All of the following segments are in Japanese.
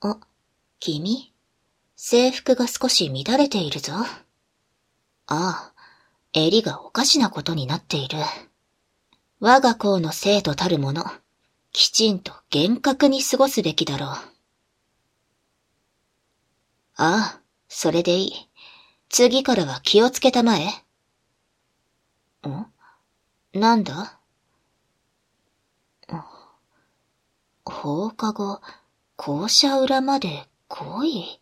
あ、君、制服が少し乱れているぞ。ああ、襟がおかしなことになっている。我が校の生徒たるもの、きちんと厳格に過ごすべきだろう。ああ、それでいい。次からは気をつけたまえ。なんだ？放課後、校舎裏まで来い。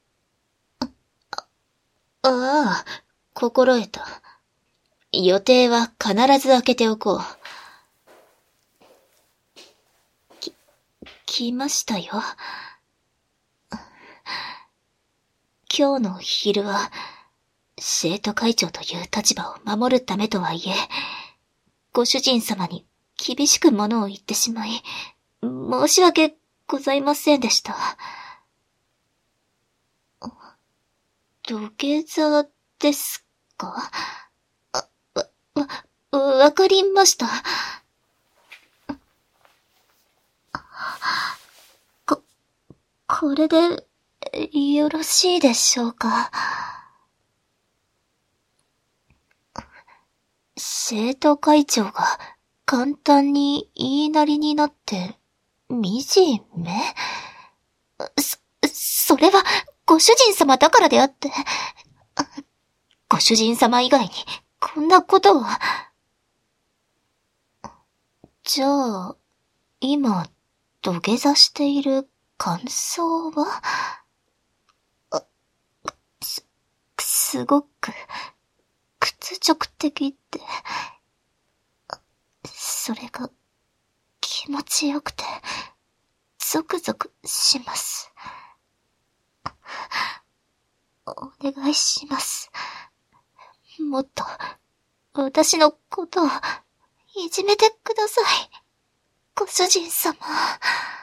ああ、心得た。予定は必ず開けておこう。来ましたよ。今日の昼は、生徒会長という立場を守るためとはいえ、ご主人様に厳しくものを言ってしまい、申し訳ございませんでした。土下座ですか？わかりました。これで、よろしいでしょうか。生徒会長が簡単に言いなりになって、惨め？それはご主人様だからであって、ご主人様以外にこんなことは。じゃあ、今、土下座している感想は？すごく、屈辱的って、それが気持ちよくて、ゾクゾクします。お願いします。もっと、私のことを、いじめてください。ご主人様。